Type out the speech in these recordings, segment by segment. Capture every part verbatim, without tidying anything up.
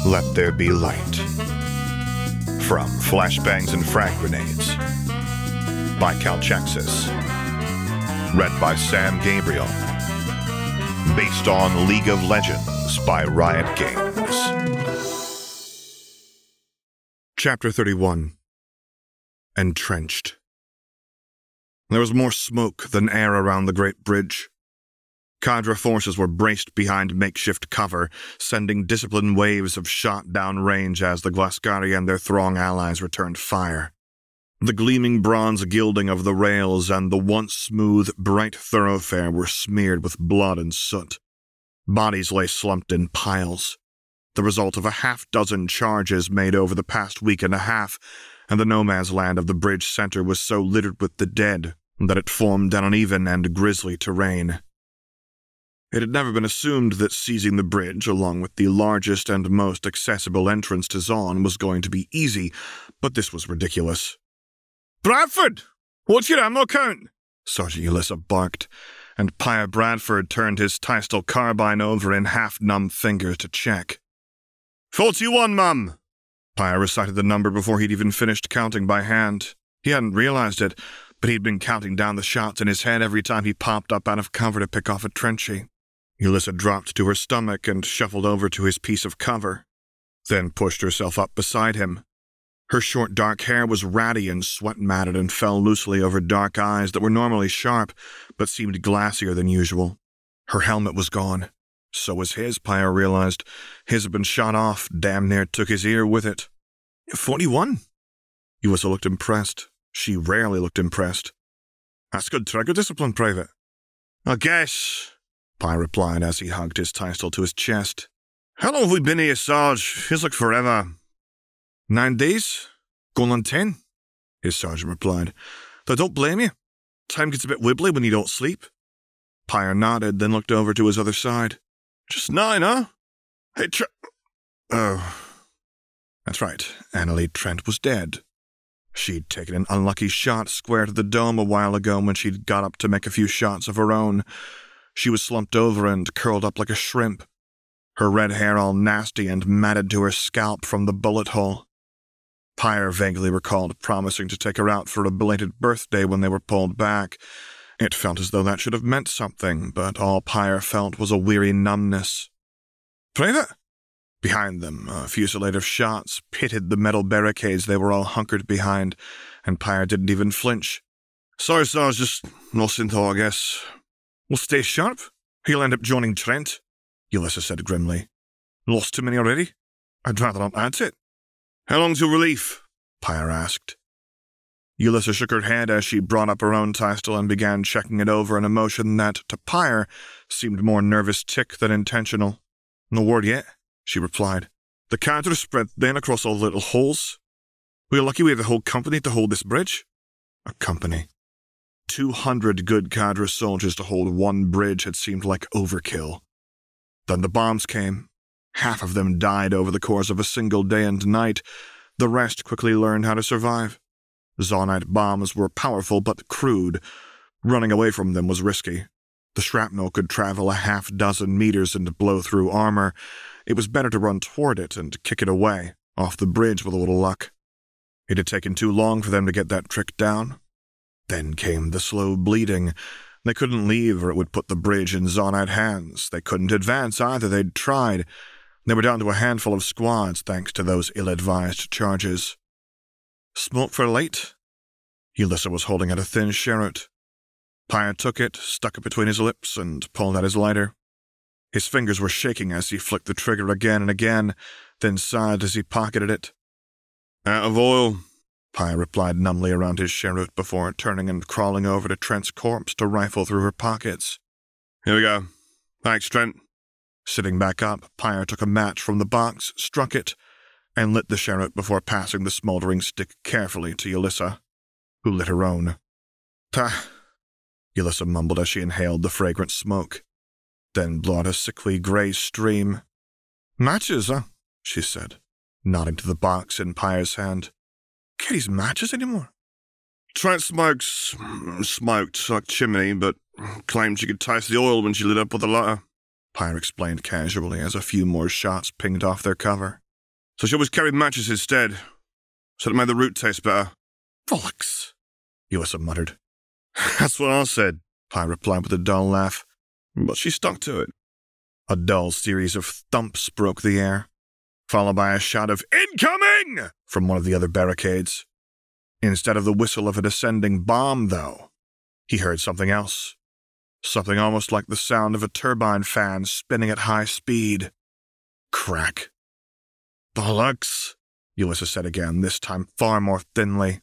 Let There Be Light. From Flashbangs and Frag Grenades by Calchexis. Read by Sam Gabriel. Based on League of Legends by Riot Games. Chapter thirty-one. Entrenched. There was more smoke than air around the Great Bridge. Cadre forces were braced behind makeshift cover, sending disciplined waves of shot down range as the Glasgari and their throng allies returned fire. The gleaming bronze gilding of the rails and the once smooth, bright thoroughfare were smeared with blood and soot. Bodies lay slumped in piles, the result of a half-dozen charges made over the past week and a half, and the no-man's land of the bridge center was so littered with the dead that it formed an uneven and grisly terrain. It had never been assumed that seizing the bridge, along with the largest and most accessible entrance to Zaun, was going to be easy, but this was ridiculous. "Bradford! What's your ammo count?" Sergeant Ulissa barked, and Pyre Bradford turned his Tystel carbine over in half-numb fingers to check. Forty-one, mum! Pyre recited the number before he'd even finished counting by hand. He hadn't realized it, but he'd been counting down the shots in his head every time he popped up out of cover to pick off a Trenchy. Ulissa dropped to her stomach and shuffled over to his piece of cover, then pushed herself up beside him. Her short dark hair was ratty and sweat-matted and fell loosely over dark eyes that were normally sharp, but seemed glassier than usual. Her helmet was gone. So was his, Pyre realized. His had been shot off, damn near took his ear with it. Forty-one? Ulissa looked impressed. She rarely looked impressed. That's good trigger discipline, Private. I guess, Pyre replied as he hugged his Tystel to his chest. How long have we been here, Sarge? Feels like forever. Nine days? Going on ten? His sergeant replied. Though don't blame you. Time gets a bit wibbly when you don't sleep. Pyre nodded, then looked over to his other side. Just nine, huh? Hey, Trent. Oh. That's right. Annalie Trent was dead. She'd taken an unlucky shot square to the dome a while ago when she'd got up to make a few shots of her own. She was slumped over and curled up like a shrimp, her red hair all nasty and matted to her scalp from the bullet hole. Pyre vaguely recalled promising to take her out for a belated birthday when they were pulled back. It felt as though that should have meant something, but all Pyre felt was a weary numbness. Private? Behind them, a fusillade of shots pitted the metal barricades they were all hunkered behind, and Pyre didn't even flinch. Sorry, Sarge, just lost in thought, I guess. We'll stay sharp. He'll end up joining Trent, Ulissa said grimly. Lost too many already? I'd rather not add to it. How long till relief? Pyre asked. Ulissa shook her head as she brought up her own Tystel and began checking it over, an emotion that, to Pyre, seemed more nervous tick than intentional. No word yet, she replied. The cadre spread thin across all the little holes. We're lucky we have the whole company to hold this bridge. A company. Two hundred good cadre soldiers to hold one bridge had seemed like overkill. Then the bombs came. Half of them died over the course of a single day and night. The rest quickly learned how to survive. Zaunite bombs were powerful but crude. Running away from them was risky. The shrapnel could travel a half dozen meters and blow through armor. It was better to run toward it and kick it away, off the bridge with a little luck. It had taken too long for them to get that trick down. Then came the slow bleeding. They couldn't leave or it would put the bridge in Zaunite hands. They couldn't advance either. They'd tried. They were down to a handful of squads thanks to those ill-advised charges. Smoke for late? Ulissa was holding out a thin cheroot. Pyre took it, stuck it between his lips, and pulled out his lighter. His fingers were shaking as he flicked the trigger again and again, then sighed as he pocketed it. Out of oil, Pyre replied numbly around his cheroot before turning and crawling over to Trent's corpse to rifle through her pockets. Here we go. Thanks, Trent. Sitting back up, Pyre took a match from the box, struck it, and lit the cheroot before passing the smoldering stick carefully to Ulissa, who lit her own. Ta, Ulissa mumbled as she inhaled the fragrant smoke, then blew out a sickly gray stream. Matches, huh? She said, nodding to the box in Pyre's hand. Can't use matches anymore. Trent smokes, smoked like chimney, but claimed she could taste the oil when she lit up with the lighter. Pyre explained casually as a few more shots pinged off their cover. So she always carried matches instead. Said it made the root taste better. Bollocks, Yulissa muttered. That's what I said, Pyre replied with a dull laugh. But she stuck to it. A dull series of thumps broke the air, followed by a shout of "Incoming!" from one of the other barricades. Instead of the whistle of a descending bomb, though, he heard something else. Something almost like the sound of a turbine fan spinning at high speed. Crack. Bollocks, Yulissa said again, this time far more thinly.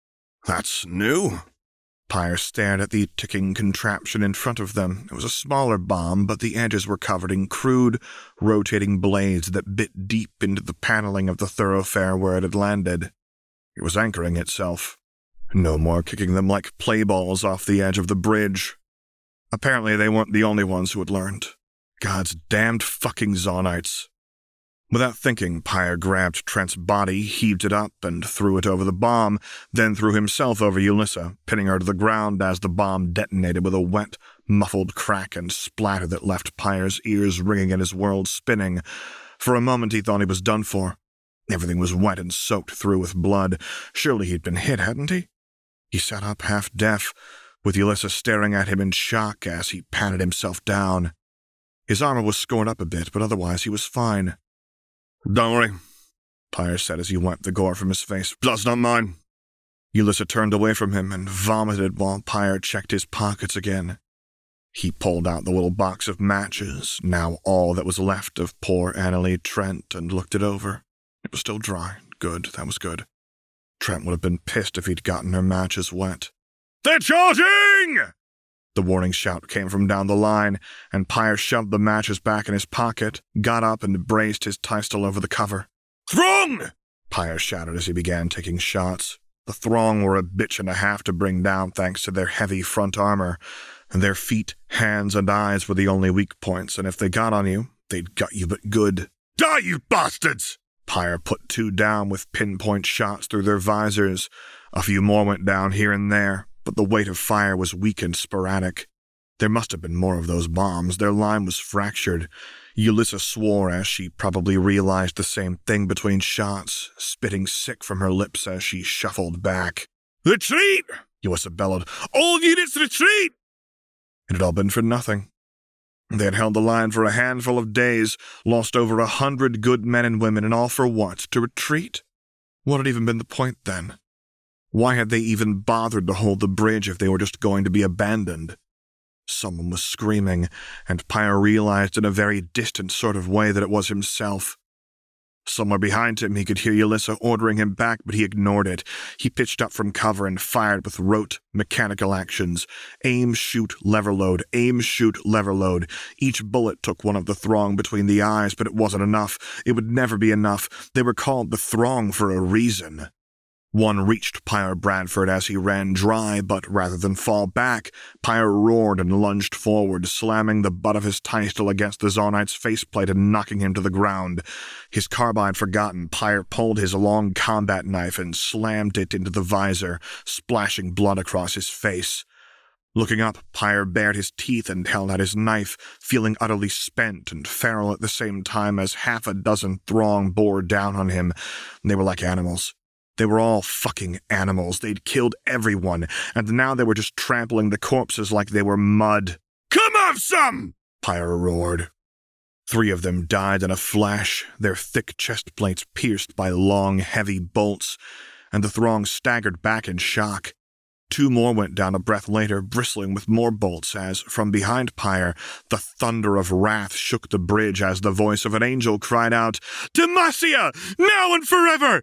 That's new. Pyre stared at the ticking contraption in front of them. It was a smaller bomb, but the edges were covered in crude, rotating blades that bit deep into the paneling of the thoroughfare where it had landed. It was anchoring itself. No more kicking them like playballs off the edge of the bridge. Apparently they weren't the only ones who had learned. God's damned fucking Zonites. Without thinking, Pyre grabbed Trent's body, heaved it up, and threw it over the bomb, then threw himself over Yulissa, pinning her to the ground as the bomb detonated with a wet, muffled crack and splatter that left Pyre's ears ringing and his world spinning. For a moment he thought he was done for. Everything was wet and soaked through with blood. Surely he'd been hit, hadn't he? He sat up half-deaf, with Yulissa staring at him in shock as he patted himself down. His armor was scored up a bit, but otherwise he was fine. Don't worry, Pyre said as he wiped the gore from his face. Blood's not mine. Yulissa turned away from him and vomited while Pyre checked his pockets again. He pulled out the little box of matches, now all that was left of poor Annalie Trent, and looked it over. It was still dry. Good, that was good. Trent would have been pissed if he'd gotten her matches wet. They're charging! The warning shout came from down the line, and Pyre shoved the matches back in his pocket, got up and braced his Tystel over the cover. Throng! Pyre shouted as he began taking shots. The Throng were a bitch and a half to bring down thanks to their heavy front armor. Their feet, hands, and eyes were the only weak points, and if they got on you, they'd gut you but good. Die, you bastards! Pyre put two down with pinpoint shots through their visors. A few more went down here and there, but the weight of fire was weak and sporadic. There must have been more of those bombs. Their line was fractured. Yulissa swore as she probably realized the same thing between shots, spitting sick from her lips as she shuffled back. Retreat! Yulissa bellowed. All units retreat! It had all been for nothing. They had held the line for a handful of days, lost over a hundred good men and women, and all for what? To retreat? What had even been the point then? Why had they even bothered to hold the bridge if they were just going to be abandoned? Someone was screaming, and Pyre realized in a very distant sort of way that it was himself. Somewhere behind him he could hear Yulissa ordering him back, but he ignored it. He pitched up from cover and fired with rote, mechanical actions. Aim, shoot, lever load, aim, shoot, lever load. Each bullet took one of the Throng between the eyes, but it wasn't enough. It would never be enough. They were called the Throng for a reason. One reached Pyre Bradford as he ran dry, but rather than fall back, Pyre roared and lunged forward, slamming the butt of his Tystel against the Zonite's faceplate and knocking him to the ground. His carbine forgotten, Pyre pulled his long combat knife and slammed it into the visor, splashing blood across his face. Looking up, Pyre bared his teeth and held out his knife, feeling utterly spent and feral at the same time as half a dozen Throng bore down on him. They were like animals. They were all fucking animals. They'd killed everyone, and now they were just trampling the corpses like they were mud. Come have some! Pyre roared. Three of them died in a flash, their thick chest plates pierced by long, heavy bolts, and the Throng staggered back in shock. Two more went down a breath later, bristling with more bolts as, from behind Pyre, the thunder of wrath shook the bridge as the voice of an angel cried out, Demacia! Now and forever!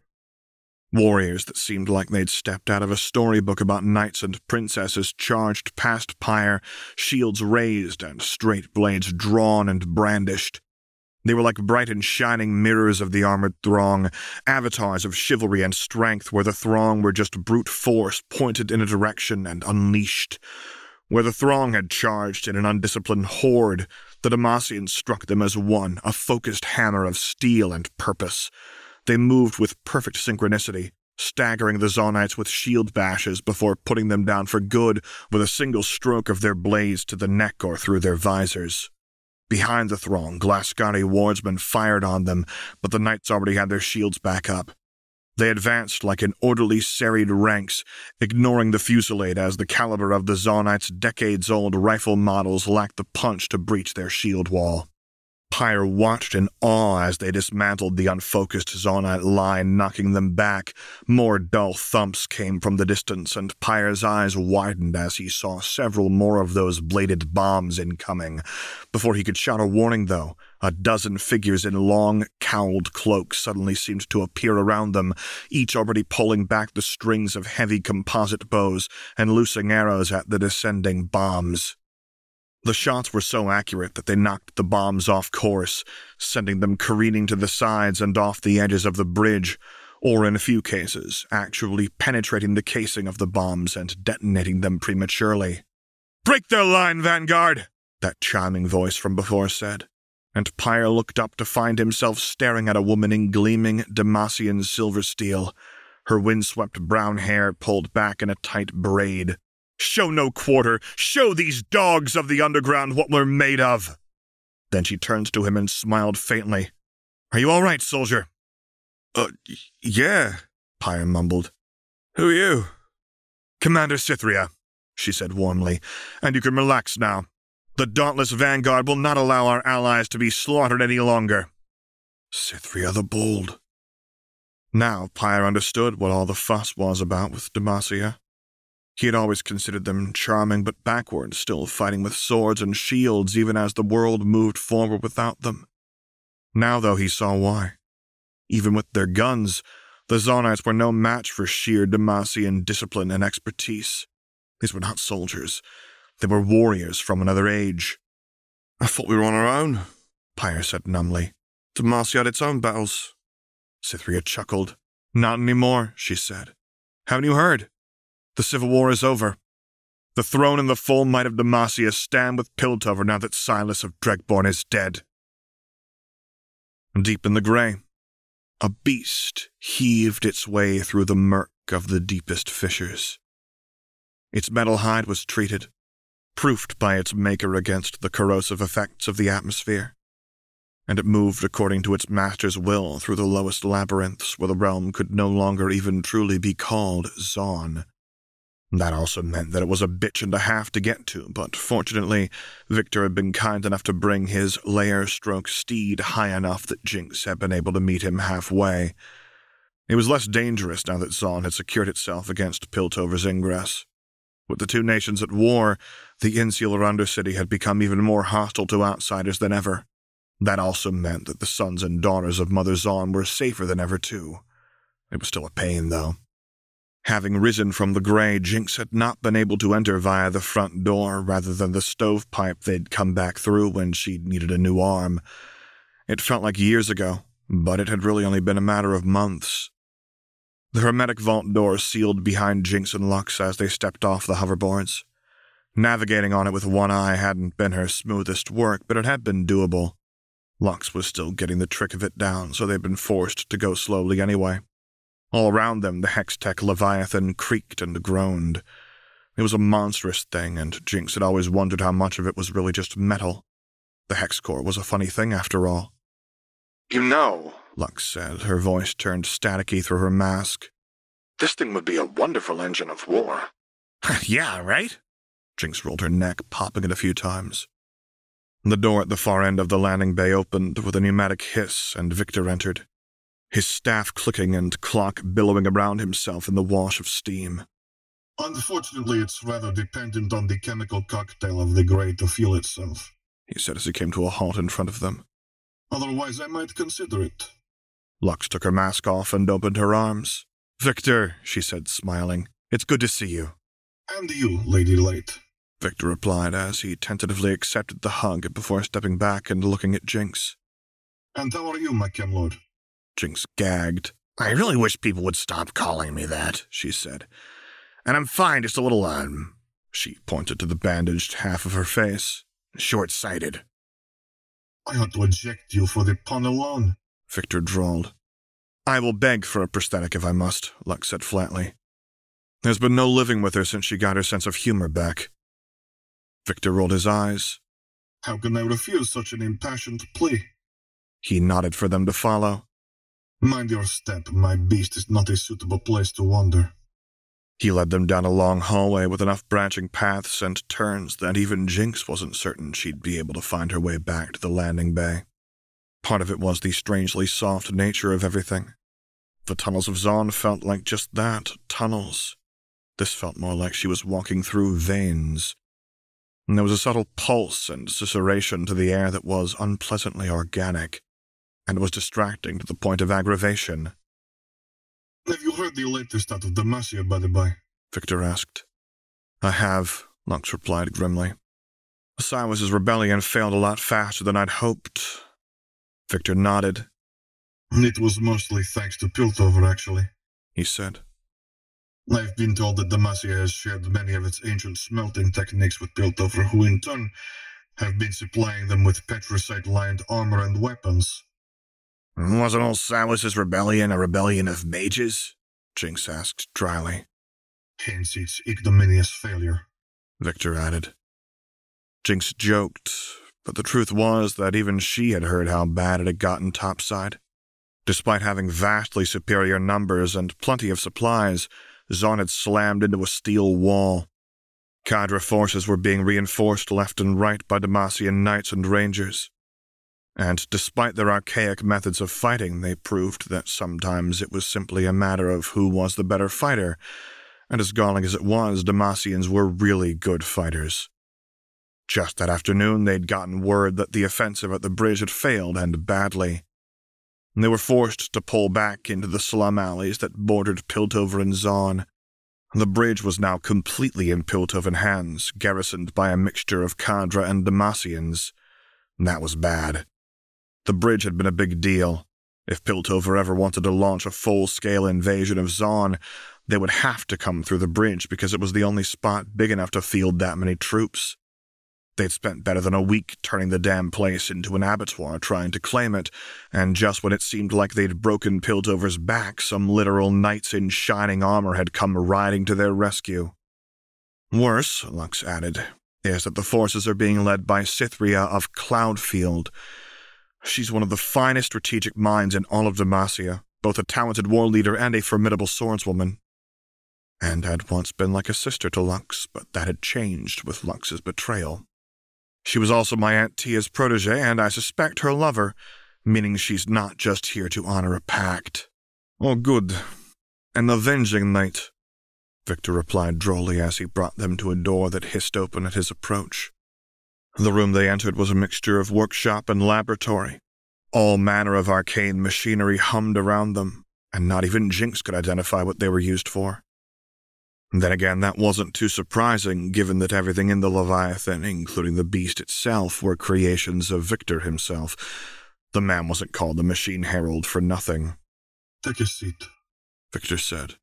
Warriors that seemed like they'd stepped out of a storybook about knights and princesses charged past Pyre, shields raised and straight blades drawn and brandished. They were like bright and shining mirrors of the armored Throng, avatars of chivalry and strength where the Throng were just brute force pointed in a direction and unleashed. Where the Throng had charged in an undisciplined horde, the Demacians struck them as one, a focused hammer of steel and purpose. They moved with perfect synchronicity, staggering the Zonites with shield bashes before putting them down for good with a single stroke of their blades to the neck or through their visors. Behind the throng, Glasgari wardsmen fired on them, but the knights already had their shields back up. They advanced like in orderly serried ranks, ignoring the fusillade as the caliber of the Zonites' decades-old rifle models lacked the punch to breach their shield wall. Pyre watched in awe as they dismantled the unfocused Zonite line, knocking them back. More dull thumps came from the distance, and Pyre's eyes widened as he saw several more of those bladed bombs incoming. Before he could shout a warning, though, a dozen figures in long, cowled cloaks suddenly seemed to appear around them, each already pulling back the strings of heavy composite bows and loosing arrows at the descending bombs. The shots were so accurate that they knocked the bombs off course, sending them careening to the sides and off the edges of the bridge, or in a few cases, actually penetrating the casing of the bombs and detonating them prematurely. "Break their line, Vanguard!" that chiming voice from before said, and Pyre looked up to find himself staring at a woman in gleaming Demacian silver steel, her windswept brown hair pulled back in a tight braid. "Show no quarter! Show these dogs of the underground what we're made of!" Then she turned to him and smiled faintly. "Are you all right, soldier?" Uh, yeah, Pyre mumbled. "Who are you?" "Commander Cythria," she said warmly, "and you can relax now. The dauntless Vanguard will not allow our allies to be slaughtered any longer." Cythria the Bold. Now Pyre understood what all the fuss was about with Demacia. He had always considered them charming but backward, still fighting with swords and shields even as the world moved forward without them. Now, though, he saw why. Even with their guns, the Zonites were no match for sheer Demacian discipline and expertise. These were not soldiers. They were warriors from another age. "I thought we were on our own," Pyre said numbly. "Demacia had its own battles." Cythria chuckled. "Not anymore," she said. "Haven't you heard? The civil war is over. The throne and the full might of Demacia stand with Piltover now that Silas of Dregborn is dead." Deep in the grey, a beast heaved its way through the murk of the deepest fissures. Its metal hide was treated, proofed by its maker against the corrosive effects of the atmosphere, and it moved according to its master's will through the lowest labyrinths where the realm could no longer even truly be called Zon. That also meant that it was a bitch and a half to get to, but fortunately, Victor had been kind enough to bring his layer-stroke steed high enough that Jinx had been able to meet him halfway. It was less dangerous now that Zon had secured itself against Piltover's ingress. With the two nations at war, the insular Undercity had become even more hostile to outsiders than ever. That also meant that the sons and daughters of Mother Zon were safer than ever, too. It was still a pain, though. Having risen from the grey, Jinx had not been able to enter via the front door rather than the stovepipe they'd come back through when she'd needed a new arm. It felt like years ago, but it had really only been a matter of months. The hermetic vault door sealed behind Jinx and Lux as they stepped off the hoverboards. Navigating on it with one eye hadn't been her smoothest work, but it had been doable. Lux was still getting the trick of it down, so they'd been forced to go slowly anyway. All around them, the Hextech Leviathan creaked and groaned. It was a monstrous thing, and Jinx had always wondered how much of it was really just metal. The Hex Core was a funny thing, after all. "You know," Lux said, her voice turned staticky through her mask, "this thing would be a wonderful engine of war." "Yeah, right?" Jinx rolled her neck, popping it a few times. The door at the far end of the landing bay opened with a pneumatic hiss, and Victor entered, his staff clicking and clock billowing around himself in the wash of steam. "Unfortunately, it's rather dependent on the chemical cocktail of the grey to fuel itself," he said as he came to a halt in front of them. "Otherwise, I might consider it." Lux took her mask off and opened her arms. "Victor," she said, smiling, "it's good to see you." "And you, Lady Light," Victor replied as he tentatively accepted the hug before stepping back and looking at Jinx. "And how are you, my Chemlord?" Jinx gagged. "I really wish people would stop calling me that," she said. "And I'm fine, just a little, um," she pointed to the bandaged half of her face, "short-sighted." "I ought to eject you for the pun alone," Victor drawled. "I will beg for a prosthetic if I must," Lux said flatly. "There's been no living with her since she got her sense of humor back." Victor rolled his eyes. How can I refuse such an impassioned plea? He nodded for them to follow. Mind your step, my beast is not a suitable place to wander. He led them down a long hallway with enough branching paths and turns that even Jinx wasn't certain she'd be able to find her way back to the landing bay. Part of it was the strangely soft nature of everything. The tunnels of Zaun felt like just that, tunnels. This felt more like she was walking through veins. And there was a subtle pulse and susurration to the air that was unpleasantly organic, and was distracting to the point of aggravation. Have you heard the latest out of Demacia, by the by? Victor asked. I have, Lux replied grimly. Silas's rebellion failed a lot faster than I'd hoped. Victor nodded. It was mostly thanks to Piltover, actually, he said. I've been told that Demacia has shared many of its ancient smelting techniques with Piltover, who in turn have been supplying them with petricite-lined armor and weapons. Wasn't old Silas's rebellion a rebellion of mages? Jinx asked dryly. Hence its ignominious failure, Victor added. Jinx joked, but the truth was that even she had heard how bad it had gotten topside. Despite having vastly superior numbers and plenty of supplies, Zaun had slammed into a steel wall. Cadre forces were being reinforced left and right by Demacian knights and rangers. And despite their archaic methods of fighting, they proved that sometimes it was simply a matter of who was the better fighter, and as galling as it was, Demacians were really good fighters. Just that afternoon, they'd gotten word that the offensive at the bridge had failed, and badly. They were forced to pull back into the slum alleys that bordered Piltover and Zaun. The bridge was now completely in Piltovan hands, garrisoned by a mixture of Cadre and Demacians. That was bad. The bridge had been a big deal. If Piltover ever wanted to launch a full-scale invasion of Zaun, they would have to come through the bridge because it was the only spot big enough to field that many troops. They'd spent better than a week turning the damn place into an abattoir trying to claim it, and just when it seemed like they'd broken Piltover's back, some literal knights in shining armor had come riding to their rescue. Worse, Lux added, is that the forces are being led by Cythria of Cloudfield. She's one of the finest strategic minds in all of Demacia, both a talented war leader and a formidable swordswoman. And had once been like a sister to Lux, but that had changed with Lux's betrayal. She was also my Aunt Tia's protege, and I suspect her lover, meaning she's not just here to honor a pact. Oh, good. An avenging knight, Victor replied drolly as he brought them to a door that hissed open at his approach. The room they entered was a mixture of workshop and laboratory. All manner of arcane machinery hummed around them, and not even Jinx could identify what they were used for. Then again, that wasn't too surprising, given that everything in the Leviathan, including the beast itself, were creations of Victor himself. The man wasn't called the Machine Herald for nothing. Take a seat, Victor said.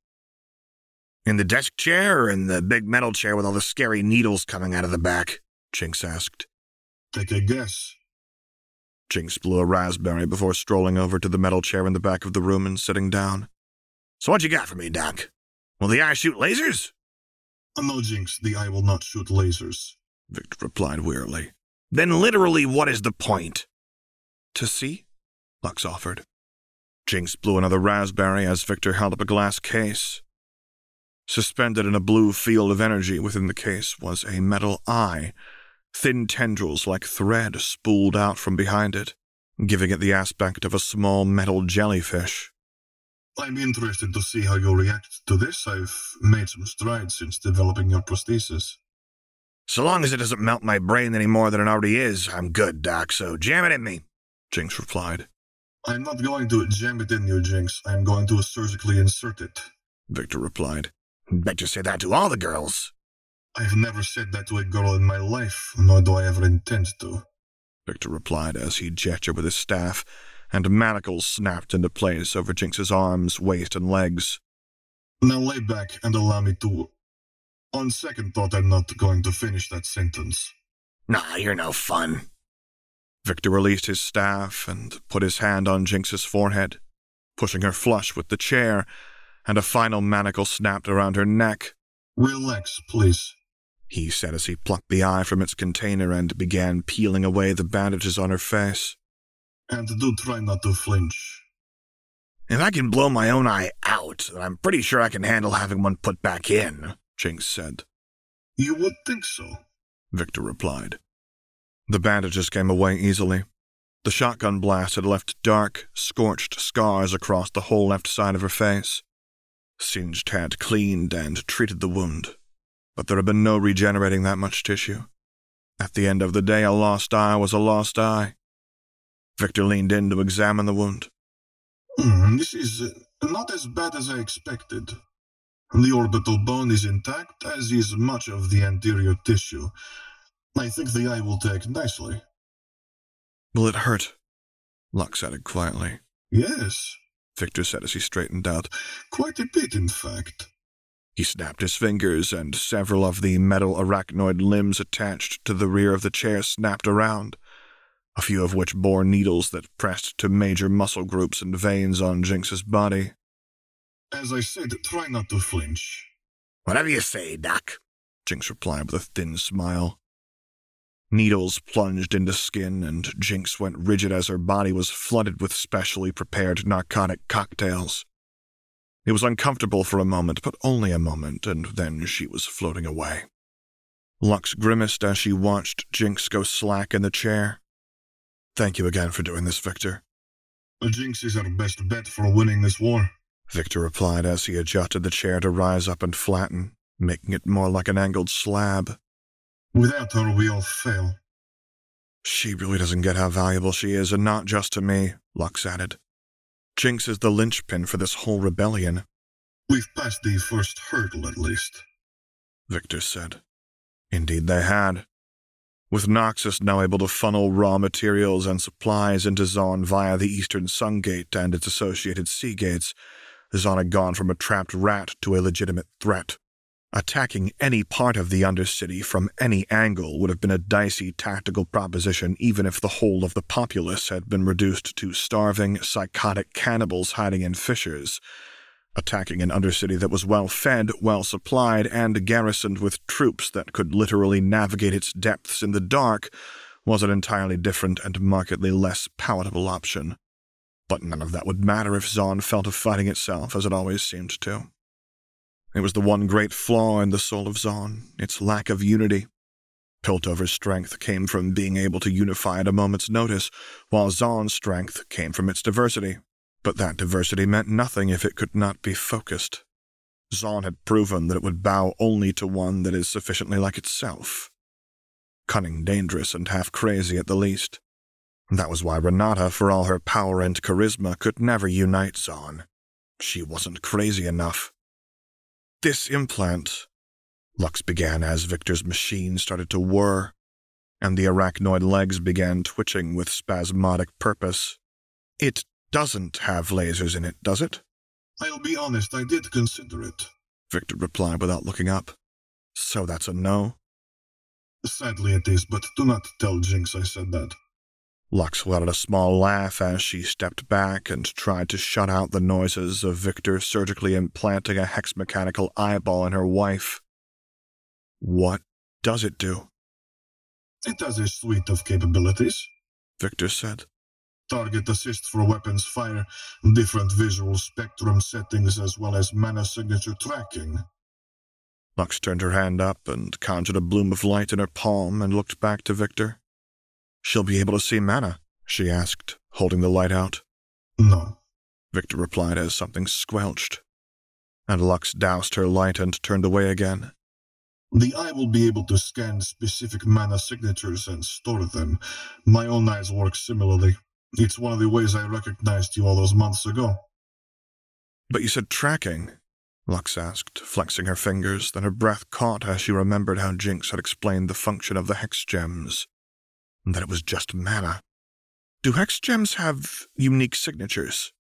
In the desk chair or in the big metal chair with all the scary needles coming out of the back? Jinx asked. Take a guess. Jinx blew a raspberry before strolling over to the metal chair in the back of the room and sitting down. So what you got for me, Doc? Will the eye shoot lasers? No, Jinx, the eye will not shoot lasers, Victor replied wearily. Then literally what is the point? To see? Lux offered. Jinx blew another raspberry as Victor held up a glass case. Suspended in a blue field of energy within the case was a metal eye, thin tendrils like thread spooled out from behind it, giving it the aspect of a small metal jellyfish. I'm interested to see how you react to this. I've made some strides since developing your prosthesis. So long as it doesn't melt my brain any more than it already is, I'm good, Doc, so jam it in me, Jinx replied. I'm not going to jam it in you, Jinx. I'm going to surgically insert it, Victor replied. Bet you say that to all the girls. I've never said that to a girl in my life, nor do I ever intend to, Victor replied as he gestured with his staff, and manacles snapped into place over Jinx's arms, waist, and legs. Now lay back and allow me to... On second thought, I'm not going to finish that sentence. Nah, you're no fun. Victor released his staff and put his hand on Jinx's forehead, pushing her flush with the chair, and a final manacle snapped around her neck. Relax, please. he said as he plucked the eye from its container and began peeling away the bandages on her face. And do try not to flinch. If I can blow my own eye out, then I'm pretty sure I can handle having one put back in, Jinx said. You would think so, Victor replied. The bandages came away easily. The shotgun blast had left dark, scorched scars across the whole left side of her face. Singed had cleaned and treated the wound, but there had been no regenerating that much tissue. At the end of the day, a lost eye was a lost eye. Victor leaned in to examine the wound. Hmm, this is uh, not as bad as I expected. The orbital bone is intact, as is much of the anterior tissue. I think the eye will take nicely. Will it hurt? Lux added quietly. Yes, Victor said as he straightened out. Quite a bit, in fact. He snapped his fingers, and several of the metal arachnoid limbs attached to the rear of the chair snapped around, a few of which bore needles that pressed to major muscle groups and veins on Jinx's body. As I said, try not to flinch. Whatever you say, Doc, Jinx replied with a thin smile. Needles plunged into skin, and Jinx went rigid as her body was flooded with specially prepared narcotic cocktails. It was uncomfortable for a moment, but only a moment, and then she was floating away. Lux grimaced as she watched Jinx go slack in the chair. Thank you again for doing this, Victor. Jinx is our best bet for winning this war, Victor replied as he adjusted the chair to rise up and flatten, making it more like an angled slab. Without her, we all fail. She really doesn't get how valuable she is, and not just to me, Lux added. Jinx is the linchpin for this whole rebellion. We've passed the first hurdle, at least, Victor said. Indeed they had. With Noxus now able to funnel raw materials and supplies into Zaun via the Eastern Sun Gate and its associated sea gates, Zaun had gone from a trapped rat to a legitimate threat. Attacking any part of the Undercity from any angle would have been a dicey tactical proposition, even if the whole of the populace had been reduced to starving, psychotic cannibals hiding in fissures. Attacking an Undercity that was well-fed, well-supplied, and garrisoned with troops that could literally navigate its depths in the dark was an entirely different and markedly less palatable option. But none of that would matter if Zaun fell to fighting itself, as it always seemed to. It was the one great flaw in the soul of Zaun, its lack of unity. Piltover's strength came from being able to unify at a moment's notice, while Zaun's strength came from its diversity. But that diversity meant nothing if it could not be focused. Zaun had proven that it would bow only to one that is sufficiently like itself. Cunning, dangerous, and half-crazy at the least. That was why Renata, for all her power and charisma, could never unite Zaun. She wasn't crazy enough. This implant, Lux began as Victor's machine started to whir, and the arachnoid legs began twitching with spasmodic purpose. It doesn't have lasers in it, does it? I'll be honest, I did consider it, Victor replied without looking up. So that's a no? Sadly it is, but do not tell Jinx I said that. Lux let out a small laugh as she stepped back and tried to shut out the noises of Victor surgically implanting a hex-mechanical eyeball in her wife. What does it do? It has a suite of capabilities, Victor said. Target assist for weapons fire, different visual spectrum settings, as well as mana signature tracking. Lux turned her hand up and conjured a bloom of light in her palm and looked back to Victor. She'll be able to see mana, she asked, holding the light out. No, Victor replied as something squelched. And Lux doused her light and turned away again. The eye will be able to scan specific mana signatures and store them. My own eyes work similarly. It's one of the ways I recognized you all those months ago. But you said tracking, Lux asked, flexing her fingers, then her breath caught as she remembered how Jinx had explained the function of the hex gems. That it was just mana. Do hex gems have unique signatures?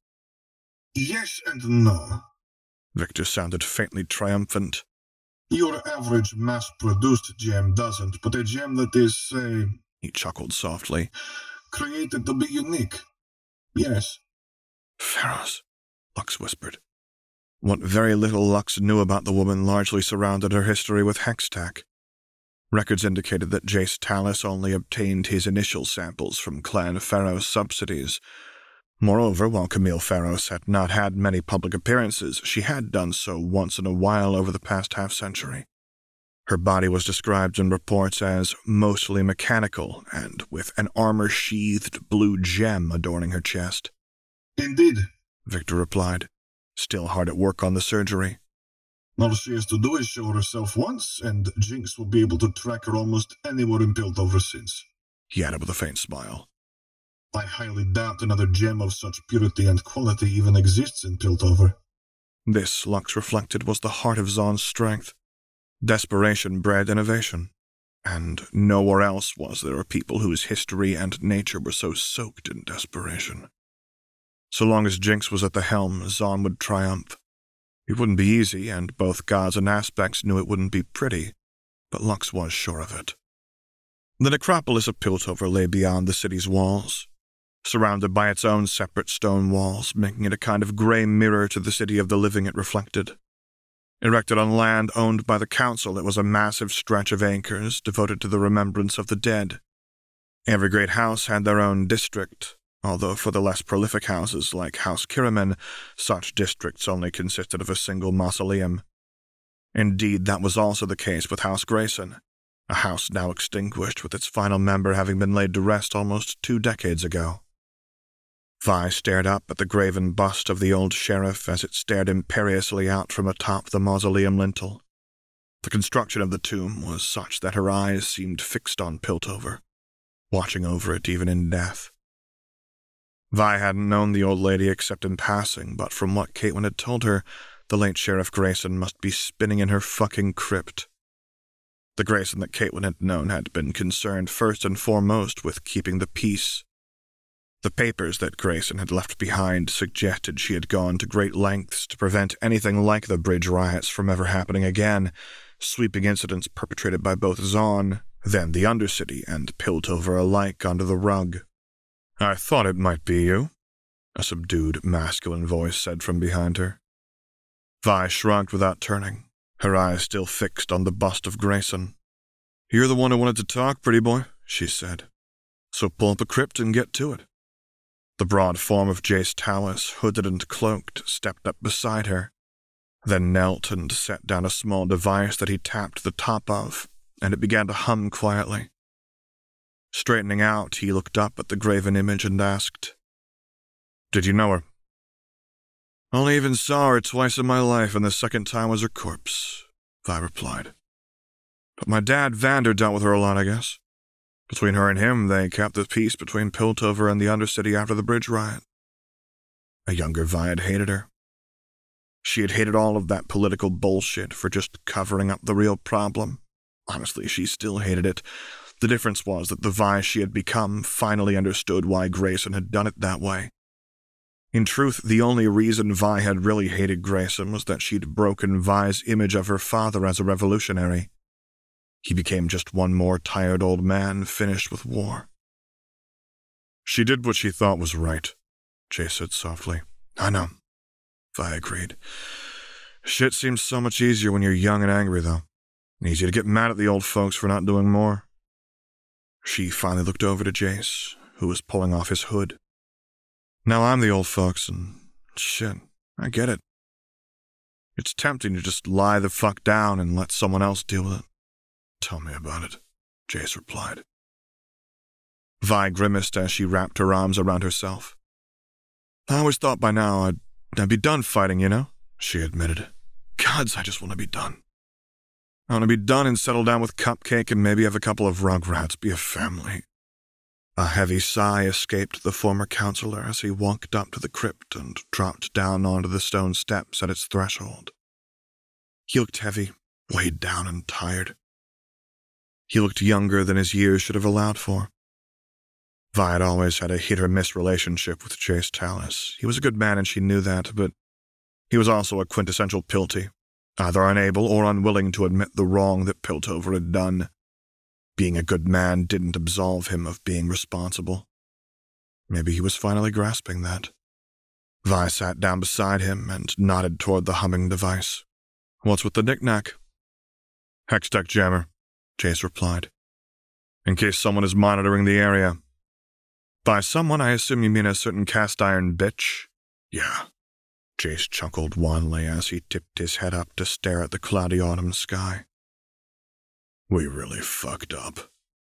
Yes and no. Victor sounded faintly triumphant. Your average mass-produced gem doesn't, but a gem that is, say... He chuckled softly. Created to be unique. Yes. Pharaohs, Lux whispered. What very little Lux knew about the woman largely surrounded her history with Hextech. Records indicated that Jace Tallis only obtained his initial samples from Clan Pharos subsidies. Moreover, while Camille Pharos had not had many public appearances, she had done so once in a while over the past half-century. Her body was described in reports as mostly mechanical and with an armor-sheathed blue gem adorning her chest. Indeed, Victor replied, still hard at work on the surgery. All she has to do is show herself once, and Jinx will be able to track her almost anywhere in Piltover since. He added with a faint smile. I highly doubt another gem of such purity and quality even exists in Piltover. This, Lux reflected, was the heart of Zaun's strength. Desperation bred innovation, and nowhere else was there a people whose history and nature were so soaked in desperation. So long as Jinx was at the helm, Zaun would triumph. It wouldn't be easy, and both gods and aspects knew it wouldn't be pretty, but Lux was sure of it. The necropolis of Piltover lay beyond the city's walls, surrounded by its own separate stone walls, making it a kind of grey mirror to the city of the living it reflected. Erected on land owned by the council, it was a massive stretch of acres devoted to the remembrance of the dead. Every great house had their own district, although for the less prolific houses like House Kiraman, such districts only consisted of a single mausoleum. Indeed, that was also the case with House Grayson, a house now extinguished with its final member having been laid to rest almost two decades ago. Vi stared up at the graven bust of the old sheriff as it stared imperiously out from atop the mausoleum lintel. The construction of the tomb was such that her eyes seemed fixed on Piltover, watching over it even in death. Vi hadn't known the old lady except in passing, but from what Caitlin had told her, the late Sheriff Grayson must be spinning in her fucking crypt. The Grayson that Caitlin had known had been concerned first and foremost with keeping the peace. The papers that Grayson had left behind suggested she had gone to great lengths to prevent anything like the bridge riots from ever happening again, sweeping incidents perpetrated by both Zaun, then the Undercity, and Piltover alike under the rug. "I thought it might be you," a subdued, masculine voice said from behind her. Vi shrugged without turning, her eyes still fixed on the bust of Grayson. "You're the one who wanted to talk, pretty boy," she said. "So pull up a crypt and get to it." The broad form of Jace Tallis, hooded and cloaked, stepped up beside her, then knelt and set down a small device that he tapped the top of, and it began to hum quietly. Straightening out, he looked up at the graven image and asked, "Did you know her?" "Only even saw her twice in my life, and the second time was her corpse," Vi replied. "But my dad Vander dealt with her a lot, I guess. Between her and him, they kept the peace between Piltover and the Undercity after the bridge riot." A younger Vi had hated her. She had hated all of that political bullshit for just covering up the real problem. Honestly, she still hated it. The difference was that the Vi she had become finally understood why Grayson had done it that way. In truth, the only reason Vi had really hated Grayson was that she'd broken Vi's image of her father as a revolutionary. He became just one more tired old man finished with war. "She did what she thought was right," Jace said softly. "I know," Vi agreed. "Shit seems so much easier when you're young and angry, though. Easy to get mad at the old folks for not doing more." She finally looked over to Jace, who was pulling off his hood. "Now I'm the old folks, and shit, I get it. It's tempting to just lie the fuck down and let someone else deal with it." "Tell me about it," Jace replied. Vi grimaced as she wrapped her arms around herself. "I always thought by now I'd, I'd be done fighting, you know," she admitted. "Gods, I just want to be done. I want to be done and settle down with Cupcake and maybe have a couple of rugrats, be a family." A heavy sigh escaped the former counselor as he walked up to the crypt and dropped down onto the stone steps at its threshold. He looked heavy, weighed down and tired. He looked younger than his years should have allowed for. Vi had always had a hit-or-miss relationship with Jace Tallis. He was a good man and she knew that, but he was also a quintessential Pilty, either unable or unwilling to admit the wrong that Piltover had done. Being a good man didn't absolve him of being responsible. Maybe he was finally grasping that. Vi sat down beside him and nodded toward the humming device. "What's with the knick-knack?" "Hextech jammer," Jace replied. In case someone is monitoring the area. By someone, I assume you mean a certain cast-iron bitch? Yeah. Jace chuckled wanly as he tipped his head up to stare at the cloudy autumn sky. We really fucked up.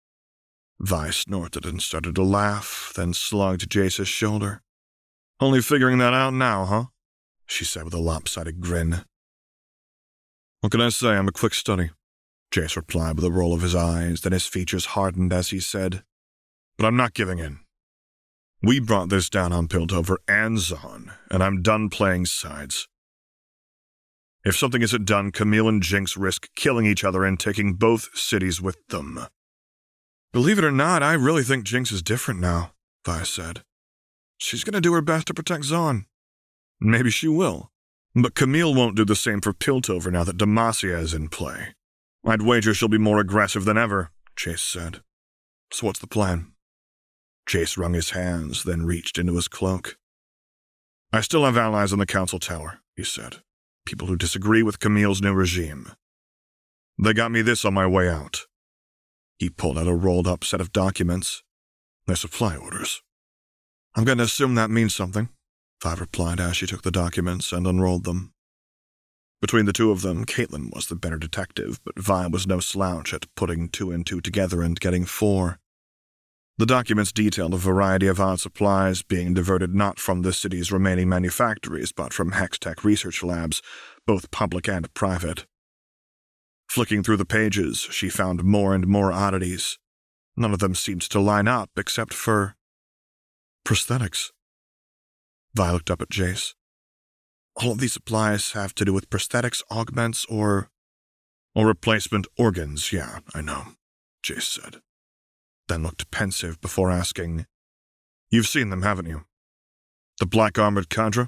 Vi snorted and started to laugh, then slugged Jace's shoulder. Only figuring that out now, huh? She said with a lopsided grin. What can I say? I'm a quick study. Jace replied with a roll of his eyes, then his features hardened as he said, But I'm not giving in. We brought this down on Piltover and Zaun, and I'm done playing sides. If something isn't done, Camille and Jinx risk killing each other and taking both cities with them. Believe it or not, I really think Jinx is different now, Vi said. She's going to do her best to protect Zaun. Maybe she will. But Camille won't do the same for Piltover now that Demacia is in play. I'd wager she'll be more aggressive than ever, Jace said. So what's the plan? Jace wrung his hands, then reached into his cloak. I still have allies on the council tower, he said. People who disagree with Camille's new regime. They got me this on my way out. He pulled out a rolled-up set of documents. They're supply orders. I'm going to assume that means something, Vi replied as she took the documents and unrolled them. Between the two of them, Caitlin was the better detective, but Vi was no slouch at putting two and two together and getting four. The documents detailed a variety of odd supplies being diverted not from the city's remaining manufactories, but from Hextech research labs, both public and private. Flicking through the pages, she found more and more oddities. None of them seemed to line up except for prosthetics. Vi looked up at Jace. All of these supplies have to do with prosthetics, augments, or... Or replacement organs, yeah, I know, Jace said. Then looked pensive before asking, You've seen them, haven't you? The black-armored cadre?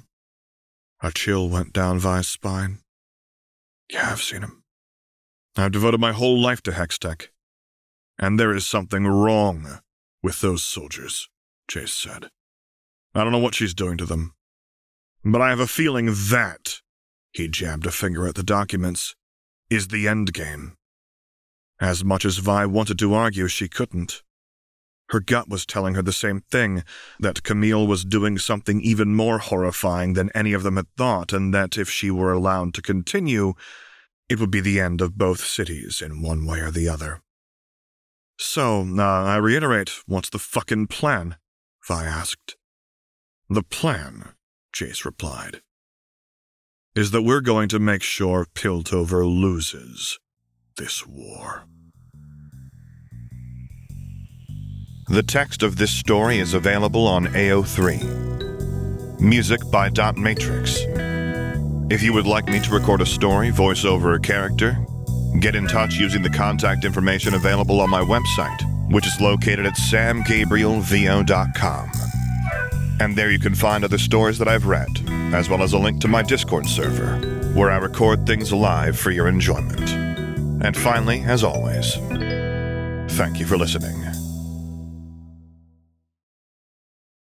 A chill went down Vi's spine. Yeah, I've seen him. I've devoted my whole life to Hextech. And there is something wrong with those soldiers, Jace said. I don't know what she's doing to them. But I have a feeling that, he jabbed a finger at the documents, is the endgame. As much as Vi wanted to argue, she couldn't. Her gut was telling her the same thing, that Camille was doing something even more horrifying than any of them had thought, and that if she were allowed to continue, it would be the end of both cities in one way or the other. So, uh, I reiterate, what's the fucking plan? Vi asked. The plan, Jace replied, is that we're going to make sure Piltover loses this war. The text of this story is available on A O three. Music by Dot Matrix. If you would like me to record a story, voice over a character, get in touch using the contact information available on my website, which is located at sam gabriel v o dot com. And there you can find other stories that I've read, as well as a link to my Discord server, where I record things live for your enjoyment. And finally, as always, thank you for listening.